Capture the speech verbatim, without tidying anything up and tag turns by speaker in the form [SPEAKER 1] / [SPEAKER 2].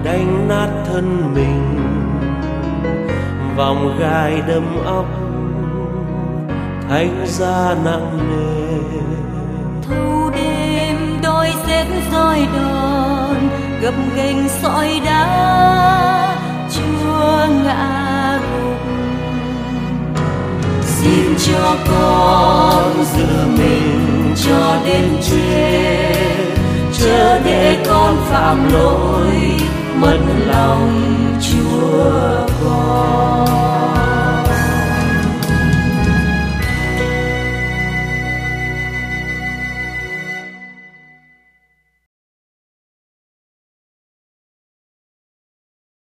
[SPEAKER 1] đánh nát thân mình, vòng gai đâm óc thành ra nặng nề.
[SPEAKER 2] Thâu đêm đôi xét roi đòn gập ghềnh sỏi đá chúa ngã gục. Xin cho con giữ mình cho đến chết, chớ để con phạm lỗi